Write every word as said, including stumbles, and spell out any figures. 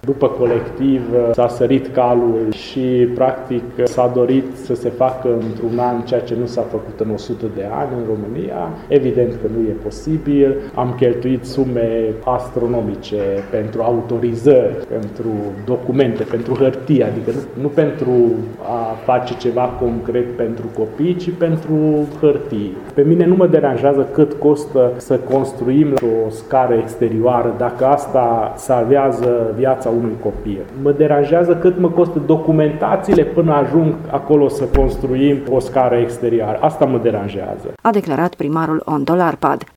După colectiv s-a sărit calul și practic s-a dorit să se facă într-un an ceea ce nu s-a făcut în o sută de ani în România. Evident că nu e posibil. Am cheltuit sume astronomice pentru autorizări, pentru documente, pentru hârtie, adică nu, nu pentru a face ceva concret pentru copii, ci pentru hârtii. Pe mine nu mă deranjează cât costă să construim o scară exterioară, dacă asta salvează viața unui copil. Mă deranjează cât mă costă documentațiile până ajung acolo să construim o scară exterioară. Asta mă deranjează. A declarat primarul Ondol Arpad.